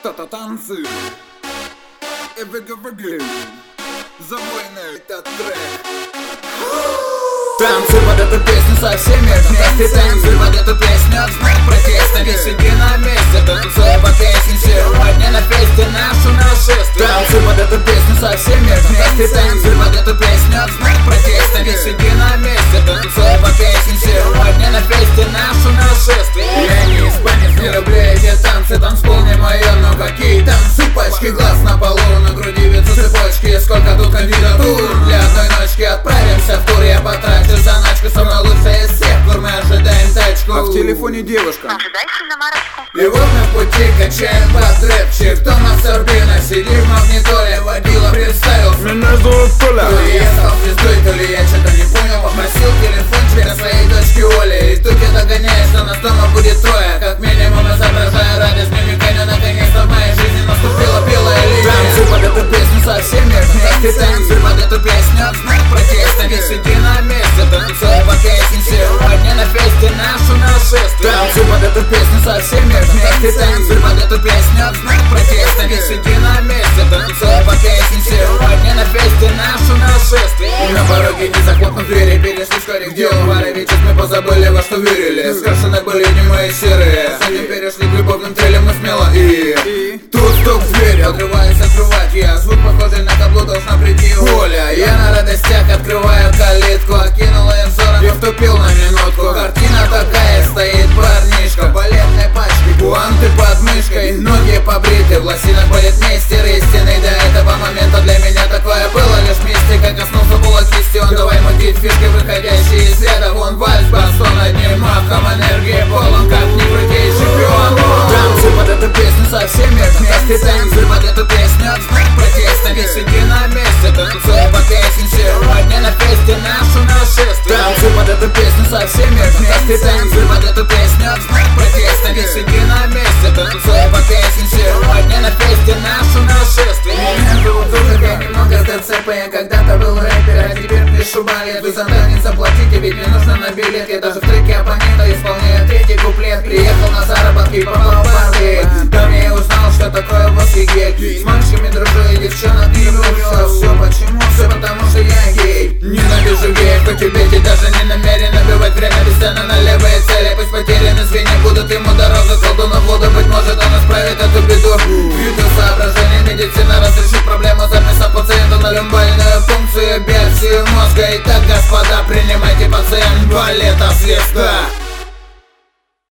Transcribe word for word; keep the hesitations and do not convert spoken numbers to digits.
Кто-то танцует и выговаривает за мой на этот трек. Танцуй под эту песню со всеми вместе. Танцуй под эту песню в знак протеста. Не сиди на месте, танцуй по песне сегодня на фесте нашу нашествие. Танцуй под эту песню со всеми вместе. Танцуй под эту песню в знак протеста. Не сиди на месте, танцуй по песне сегодня на фесте нашу нашествие. Я не испанец, не люблю эти танцы. Танцпол не мое, но какие танцы. Пачки глаз на полу, на груди вьются цепочки. Сколько тут кандидатур для одной ночки. Отправимся в тур, я потрачу заначку. Со мной лучшая из всех тур, мы ожидаем тачку. А в телефоне девушка. Ожидайте на марочку. И вот мы в пути качаем под рэпчик. Томас Сорбина сидит в магнитоле. Водила представился. Меня зовут Толя. То ли я стал звездой, то ли я что-то не понял. Попросил телефончик от своей дочки Оли. И тут я догоняю, что нас дома будет трое. Как минимум изображая радость мимиканью. Наконец-то в моей жизни наступила белая линия. Танцуй под эту песню со всеми вместе. Танцуй под эту песню в знак протеста. Не сиди на месте, танцуй по песне сегодня на фесте нашу нашествие. Танцуй под эту песню со всеми вместе. Танцуй под эту песню в знак протеста. Не сиди на месте, танцуй по песне сегодня на фесте нашу нашествие. На пороге не захлопнув двери, перешли вскоре к делу. Варя, ведь мы позабыли, во что верили. Скрашены были не мои серые. Затем перешли к любовным целям мы смело и тут стук в дверь, отрываюсь открывать я. Звук похожий на каблу, должна прийти Оля. Я на радостях открываю калитку. Окинула я взором и втупил на минутку. Картина такая, стоит парнишка в балетной пачке, гуанты под мышкой, ноги побриты, в лосинах балетмейстер истинный. До этого момента для меня такое было лишь мистика. Коснулся пола кисти, он давай мутить фишки, выходящие из ряда. Вон вальс, бассон одним махом, энергии полон, как ни крути, чемпион. Танцуй под эту песню со всеми вместе. Танцуй под эту песню в знак протеста. Не сиди на месте, танцуй по песне сегодня на фесте нашу нашествие. Танцуй под эту песню со всеми вместе. Танцуй под эту песню в знак протеста. Не сиди на месте, танцуй по песне сегодня на фесте нашу нашествие. Меня зовут Дудок, я немного ТЦП. Я когда-то был рэпер, а теперь пишу балет. Вы за танец заплатите, ведь мне нужно на билет. Я даже в треке оппонента исполняю третий куплет. Приехал на заработки, попал в парты. Там я и узнал, что такое восхигей. С мальчиками дружу и девчонок не влюбился. Все почему? Все потому что я гей. Ненавижу геев, хоть убить и даже не намерен убивать время без цены на левые цели. Пусть потеряны звенья будут ему дорога. Колдуну воду, быть может он исправит эту беду. Ввиду соображений медицина разрешит проблему, записав пациента на люмбальную пункцию, биопсию мозга. Итак, господа, принимайте пациент балета звезда.